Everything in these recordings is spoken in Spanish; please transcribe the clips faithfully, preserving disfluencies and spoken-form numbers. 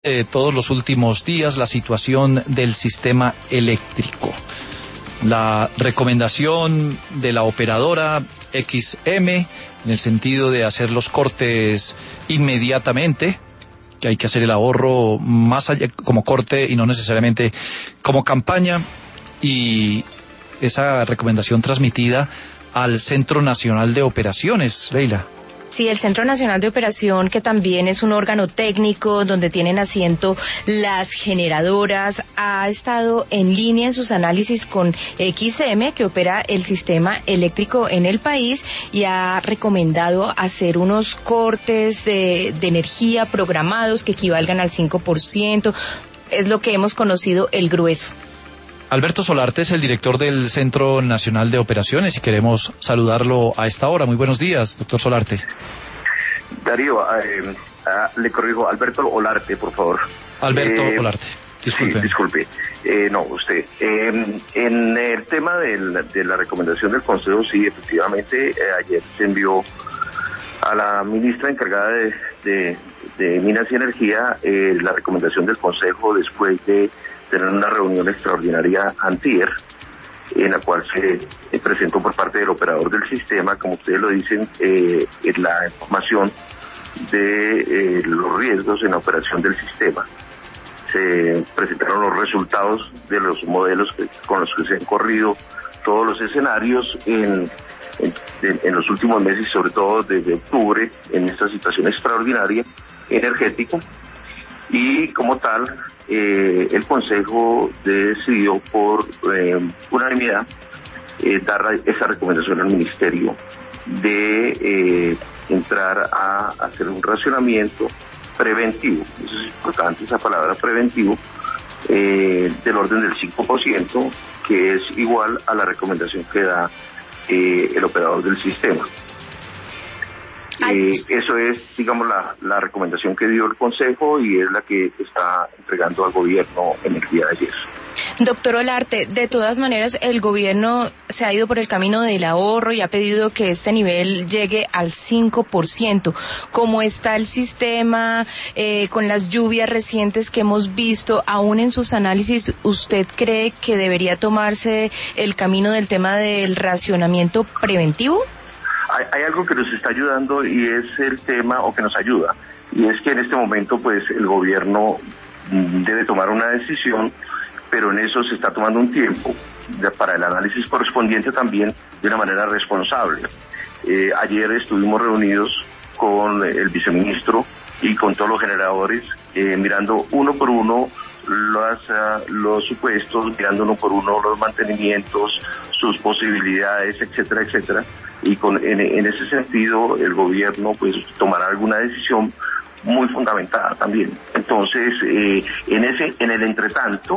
de todos los últimos días la situación del sistema eléctrico. La recomendación de la operadora X M en el sentido de hacer los cortes inmediatamente, que hay que hacer el ahorro más allá como corte y no necesariamente como campaña, y esa recomendación transmitida al Centro Nacional de Operaciones, Leila. Sí, el Centro Nacional de Operación, que también es un órgano técnico donde tienen asiento las generadoras, ha estado en línea en sus análisis con X M, que opera el sistema eléctrico en el país, y ha recomendado hacer unos cortes de, de energía programados que equivalgan al cinco por ciento. Es lo que hemos conocido el grueso. Alberto Solarte es el director del Centro Nacional de Operaciones y queremos saludarlo a esta hora. Muy buenos días, doctor Solarte. Darío, eh, eh, le corrijo, Alberto Olarte, por favor. Alberto eh, Olarte, disculpe. Sí, disculpe. Eh, no, usted. Eh, en el tema del, de la recomendación del Consejo, sí, efectivamente, eh, ayer se envió a la ministra encargada de, de, de Minas y Energía eh, la recomendación del Consejo después de tener una reunión extraordinaria antier, en la cual se eh, presentó por parte del operador del sistema, como ustedes lo dicen, eh, la información de eh, los riesgos en la operación del sistema. Se presentaron los resultados de los modelos que, con los que se han corrido todos los escenarios en, en, en los últimos meses, sobre todo desde octubre, en esta situación extraordinaria energética. Y como tal, eh, el Consejo decidió por eh, unanimidad eh, dar esa recomendación al Ministerio de eh, entrar a hacer un racionamiento preventivo. Eso es importante, esa palabra preventivo, eh, del orden del cinco por ciento, que es igual a la recomendación que da eh, el operador del sistema. Eh, eso es, digamos, la, la recomendación que dio el Consejo y es la que está entregando al gobierno en el día de ayer. Doctor Olarte, de todas maneras, el gobierno se ha ido por el camino del ahorro y ha pedido que este nivel llegue al cinco por ciento. ¿Cómo está el sistema eh, con las lluvias recientes que hemos visto? Aún en sus análisis, ¿usted cree que debería tomarse el camino del tema del racionamiento preventivo? Hay, hay algo que nos está ayudando y es el tema, o que nos ayuda, y es que en este momento pues el gobierno debe tomar una decisión, pero en eso se está tomando un tiempo de, para el análisis correspondiente también de una manera responsable. Eh, ayer estuvimos reunidos con el viceministro y con todos los generadores, eh, mirando uno por uno Los, uh, los supuestos, mirando uno por uno los mantenimientos, sus posibilidades, etcétera, etcétera, y con, en, en ese sentido el gobierno pues tomará alguna decisión muy fundamentada también. Entonces, eh, en ese, en el entretanto,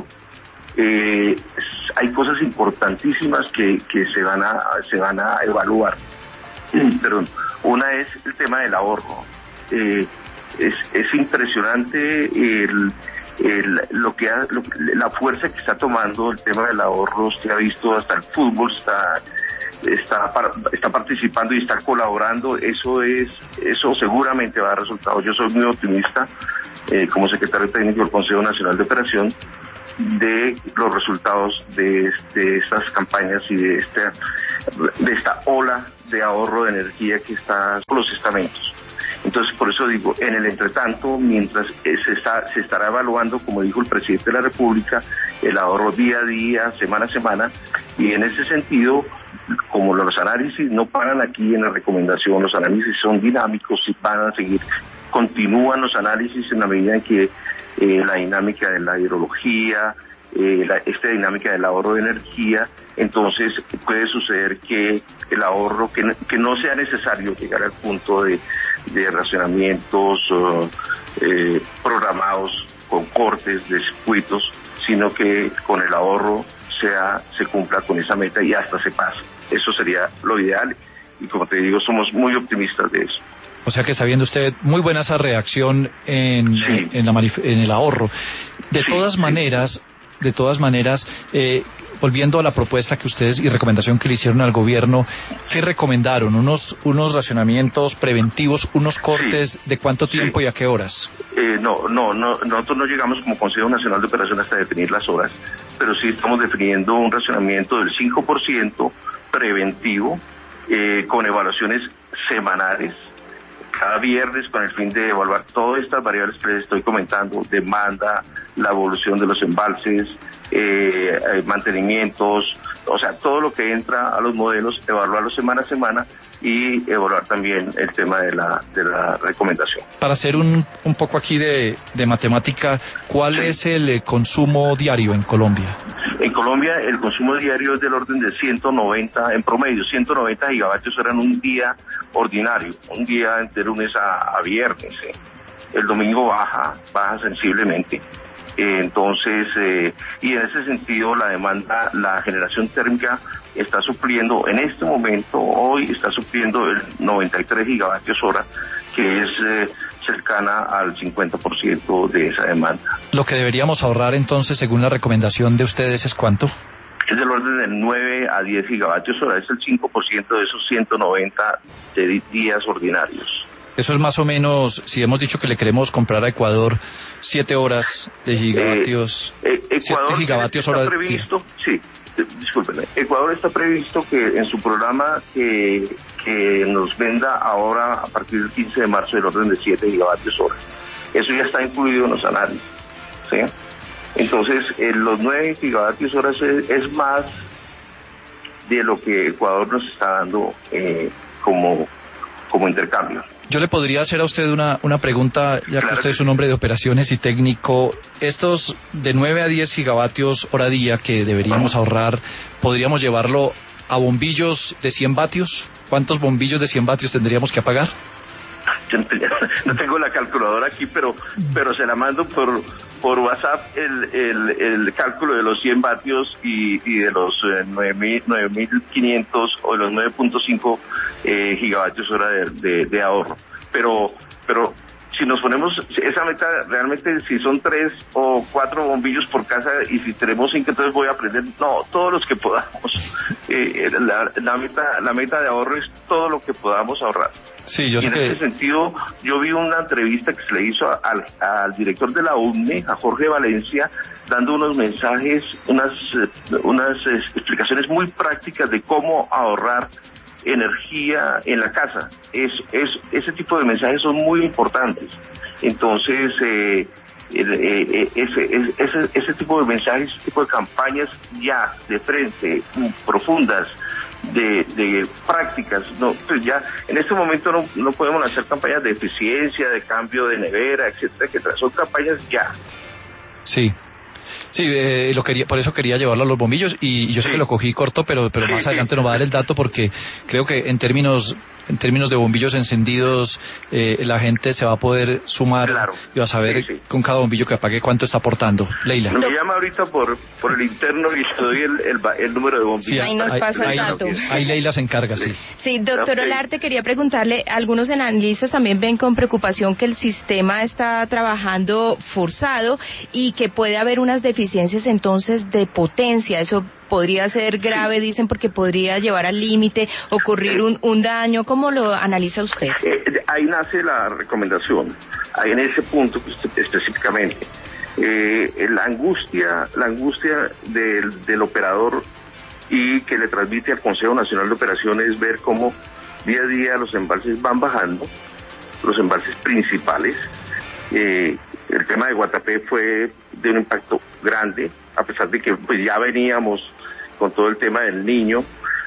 eh, hay cosas importantísimas que, que se van a, se van a evaluar. Perdón, una es el tema del ahorro. Eh, es, es impresionante el El, lo que ha, lo, la fuerza que está tomando el tema del ahorro. Se ha visto, hasta el fútbol está está está participando y está colaborando. Eso es eso seguramente va a dar resultados. Yo soy muy optimista eh, como secretario técnico del Consejo Nacional de Operación de los resultados de, de estas campañas y de esta de esta ola de ahorro de energía que está con los estamentos. Entonces, por eso digo, en el entretanto, mientras se, está, se estará evaluando, como dijo el presidente de la República, el ahorro día a día, semana a semana, y en ese sentido, como los análisis no paran aquí en la recomendación, los análisis son dinámicos y van a seguir, continúan los análisis en la medida en que eh, la dinámica de la hidrología, eh, la, esta dinámica del ahorro de energía, entonces puede suceder que el ahorro, que no, que no sea necesario llegar al punto de de racionamientos uh, eh, programados con cortes de circuitos, sino que con el ahorro sea se cumpla con esa meta y hasta se pase. Eso sería lo ideal y, como te digo, somos muy optimistas de eso. O sea que está viendo usted muy buena esa reacción en, sí. en, la manif- en el ahorro. De sí, todas maneras, de todas maneras, eh, volviendo a la propuesta que ustedes y recomendación que le hicieron al gobierno, ¿qué recomendaron? ¿Unos unos racionamientos preventivos, unos cortes sí, de cuánto tiempo sí. y a qué horas? Eh, no, no, no, nosotros no llegamos como Consejo Nacional de Operación hasta definir las horas, pero sí estamos definiendo un racionamiento del cinco por ciento preventivo, eh, con evaluaciones semanales, cada viernes, con el fin de evaluar todas estas variables que les estoy comentando: demanda, la evolución de los embalses, eh, eh, mantenimientos, o sea, todo lo que entra a los modelos, evaluarlo semana a semana y evaluar también el tema de la de la recomendación. Para hacer un un poco aquí de, de matemática, ¿cuál sí. es el eh, consumo diario en Colombia? En Colombia el consumo diario es del orden de ciento noventa, en promedio, ciento noventa gigavatios hora en un día ordinario, un día de lunes a, a viernes. ¿eh? El domingo baja, baja sensiblemente. Eh, entonces, eh, y en ese sentido la demanda, la generación térmica está supliendo, en este momento, hoy está supliendo el noventa y tres gigavatios hora, que es eh, cercana al cincuenta por ciento de esa demanda. Lo que deberíamos ahorrar entonces, según la recomendación de ustedes, ¿es cuánto? Es del orden de nueve a diez gigavatios hora, es el cinco por ciento de esos ciento noventa de días ordinarios. Eso es más o menos, si hemos dicho que le queremos comprar a Ecuador siete horas de gigavatios, eh, eh, Ecuador siete gigavatios hora está previsto, sí, discúlpenme, Ecuador está previsto que en su programa que, que nos venda ahora a partir del quince de marzo el orden de siete gigavatios hora. Eso ya está incluido en los análisis, ¿sí? Entonces, eh, los nueve gigavatios hora es, es más de lo que Ecuador nos está dando eh, como, como intercambio. Yo le podría hacer a usted una, una pregunta, ya claro que usted es un hombre de operaciones y técnico. Estos de nueve a diez gigavatios hora día que deberíamos ahorrar, ¿podríamos llevarlo a bombillos de cien vatios? ¿Cuántos bombillos de cien vatios tendríamos que apagar? No tengo la calculadora aquí, pero pero se la mando por por WhatsApp el el, el cálculo de los cien vatios y, y de los eh, nueve mil quinientos o de los nueve punto cinco eh, gigavatios hora de, de, de ahorro. Pero pero si nos ponemos esa meta, realmente si son tres o cuatro bombillos por casa y si tenemos cinco, entonces voy a aprender, no, todos los que podamos. Eh, la, la meta la meta de ahorro es todo lo que podamos ahorrar. Sí, yo y sé en que... ese sentido, yo vi una entrevista que se le hizo al, al director de la U N E, a Jorge Valencia, dando unos mensajes, unas, unas explicaciones muy prácticas de cómo ahorrar energía en la casa. Es, es, ese tipo de mensajes son muy importantes. Entonces, eh, eh, ese, ese, ese tipo de mensajes, ese tipo de campañas ya de frente, profundas, de, de prácticas, no, pues ya en este momento no, no podemos hacer campañas de eficiencia, de cambio de nevera, etcétera, etcétera. Son campañas ya. Sí. Sí, eh, lo quería, por eso quería llevarlo a los bombillos y yo sé sí. que lo cogí corto, pero pero sí, más adelante sí. nos va a dar el dato porque creo que en términos en términos de bombillos encendidos eh, la gente se va a poder sumar claro. y va a saber sí, sí. con cada bombillo que apague cuánto está aportando. Leila. Me llama ahorita por por el interno y te doy el, el, el número de bombillos. Sí, ahí nos ahí, pasa el ahí, dato. Ahí Leila se encarga, sí. Sí, doctor okay. Olarte, quería preguntarle, algunos analistas también ven con preocupación que el sistema está trabajando forzado y que puede haber unas deficiencias entonces de potencia. Eso podría ser grave, dicen, porque podría llevar al límite, ocurrir un, un daño. ¿Cómo lo analiza usted? Eh, ahí nace la recomendación, ahí en ese punto específicamente. Eh, la angustia, la angustia del, del operador y que le transmite al Consejo Nacional de Operaciones es ver cómo día a día los embalses van bajando, los embalses principales. Eh, el tema de Guatapé fue de un impacto grande, a pesar de que pues ya veníamos con todo el tema del Niño,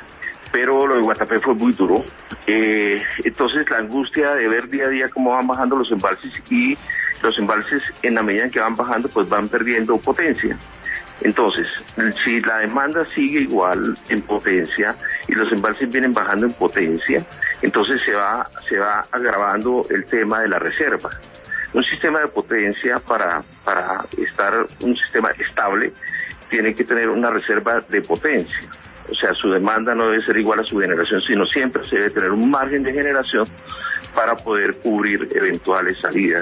pero lo de Guatapé fue muy duro. Eh, entonces la angustia de ver día a día cómo van bajando los embalses y los embalses en la medida en que van bajando pues van perdiendo potencia. Entonces, si la demanda sigue igual en potencia y los embalses vienen bajando en potencia, entonces se va se va agravando el tema de la reserva. Un sistema de potencia para para estar un sistema estable tiene que tener una reserva de potencia. O sea, su demanda no debe ser igual a su generación, sino siempre se debe tener un margen de generación para poder cubrir eventuales salidas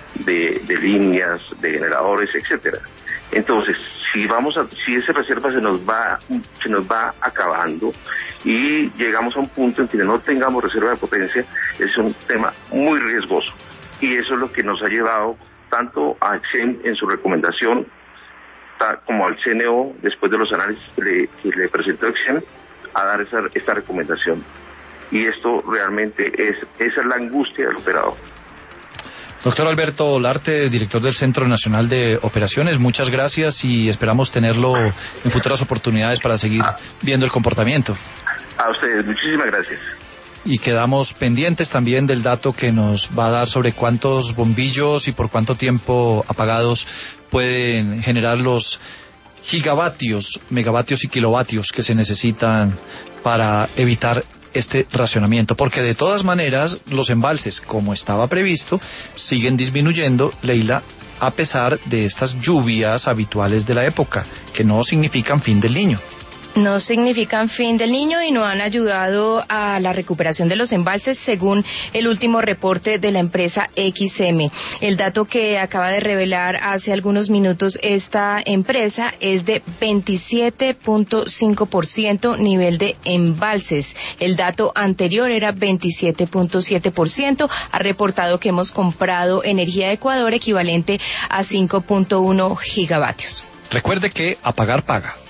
de, de líneas, de generadores, etcétera. Entonces, si vamos a, si esa reserva se nos va, se nos va acabando y llegamos a un punto en que no tengamos reserva de potencia, es un tema muy riesgoso. Y eso es lo que nos ha llevado tanto a Exen en su recomendación, como al C N O, después de los análisis que le, que le presentó Exen, a dar esa, esta recomendación. Y esto realmente es, esa es la angustia del operador. Doctor Alberto Olarte, director del Centro Nacional de Operaciones, muchas gracias y esperamos tenerlo en futuras oportunidades para seguir viendo el comportamiento. A ustedes, muchísimas gracias. Y quedamos pendientes también del dato que nos va a dar sobre cuántos bombillos y por cuánto tiempo apagados pueden generar los gigavatios, megavatios y kilovatios que se necesitan para evitar este racionamiento, porque de todas maneras los embalses, como estaba previsto, siguen disminuyendo, Leila, a pesar de estas lluvias habituales de la época, que no significan fin del Niño. No significan fin del Niño y no han ayudado a la recuperación de los embalses, según el último reporte de la empresa X M. El dato que acaba de revelar hace algunos minutos esta empresa es de veintisiete punto cinco por ciento nivel de embalses. El dato anterior era veintisiete punto siete por ciento. Ha reportado que hemos comprado energía de Ecuador equivalente a cinco punto uno gigavatios. Recuerde que apagar paga.